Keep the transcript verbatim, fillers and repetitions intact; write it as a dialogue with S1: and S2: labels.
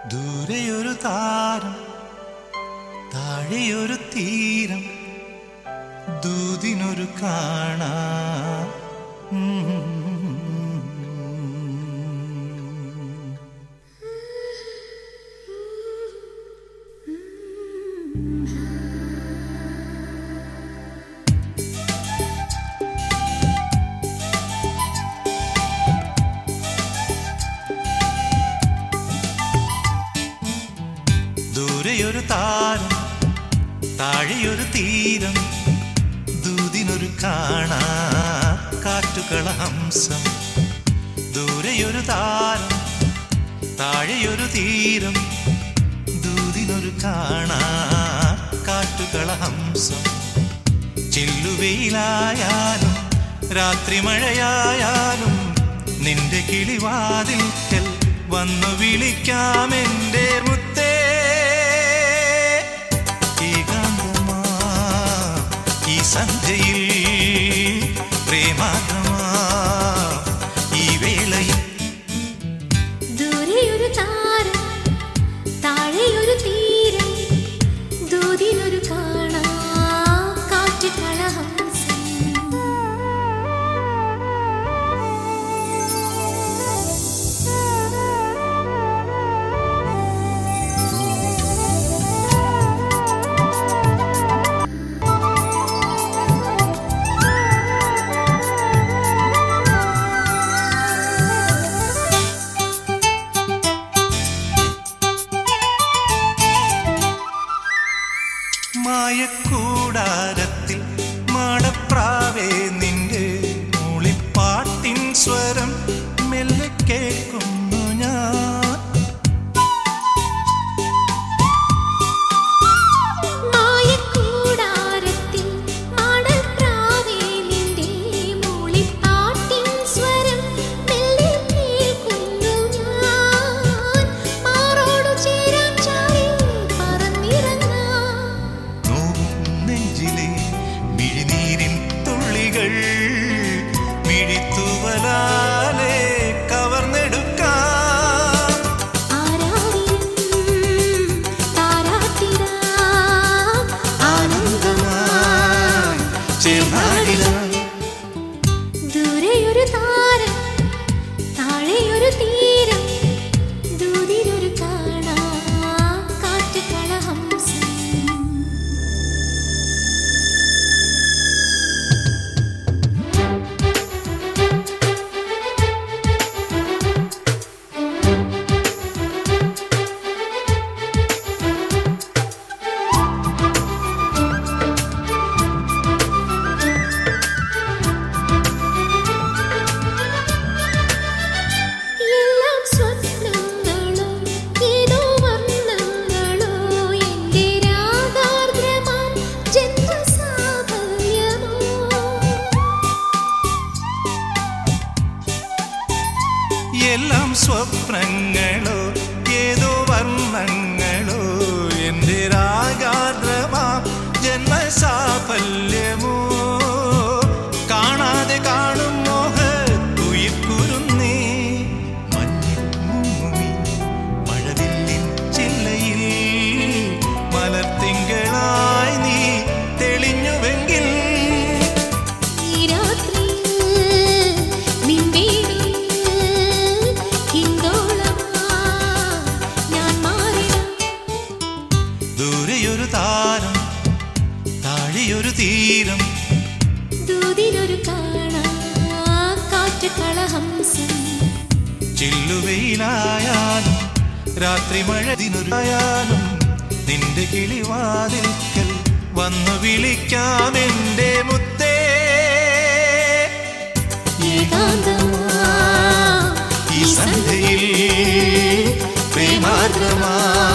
S1: ദൂരെയൊരു താരം, താഴെയൊരു തീരം, ദൂതിനൊരു കാണാ. ദൂരെയൊരു താരം, താഴെയൊരു തീരം, ദൂതിനൊരു കാണാ കാറ്റുകളഹംസം. ദൂരെയൊരു താരം, താഴെയൊരു തീരം, ദൂതിനൊരു കാണാ കാറ്റുകളഹംസം. ചെല്ലുവെയിലായാലും രാത്രി മഴയായാലും നിന്റെ കിളിവാതിൽക്കൽ വന്നു വിളിക്കാമെന്റെ മുത്തേ. ഈ സന്ധ്യയിൽ പ്രേമാദ്രമാ ഈ വേളയിൽ.
S2: ദൂരെയൊരു താരം, താഴെയൊരു തീരം, ദൂതിനൊരു കാണാ കാറ്റുകളഹംസം.
S1: മായക്കൂടാരത്തിൽ മാടപ്രാവേ നിന്റെ മൂളിപ്പാട്ടിൻ സ്വരം മെല്ലെ കേൾക്കുന്നു ഞാൻ.
S2: മായക്കൂടാരത്തിൽ മാടപ്രാവേ നിന്റെ മൂളിപ്പാട്ടിൻ സ്വരം മെല്ലെ കേൾക്കുന്നു ഞാൻ. മാറോടു ചേരാൻ ചാരി പറന്നിറങ്ങാം.
S1: മിഴിനീരിൻ തുള്ളികൾ മിഴിത്തുവലാലെ കവർന്നെടുക്കാം. ആനന്ദമായി ചേർന്നാടിടാം.
S2: ദൂരെയൊരു താരം, താഴെയൊരു തീരം, ദൂതിനൊരു കാണാ കാറ്റുകളഹംസം.
S1: എല്ലാം സ്വപ്നങ്ങളോ ഏതോ വർണ്ണങ്ങളോ എന്റെ രാഗാർദ്രമാ ജന്മസാഫല്യമോ. കാണാതെ കാണും മോഹത്തുയിർക്കുരുന്നേ മഞ്ഞിൽ മുങ്ങി മഴവില്ലിൻ ചില്ലയിൽ മലർത്തിങ്കളായി നീ തെളിഞ്ഞുവെങ്കിൽ. ദൂരെയൊരു താരം, താഴെയൊരു തീരം,
S2: ദൂതിനൊരു കാണാ കാറ്റുകളഹംസം.
S1: ചില്ലുവെയിലായാലും രാത്രി മഴതിനൊരായാലും നിന്റെ കിളിവാതിൽക്കൽ വന്നു വിളിക്കാമെന്റെ മുത്തേ.
S2: ഏകാന്തമാ
S1: ഈ സന്ധ്യയിൽ പ്രേമാദ്രമാ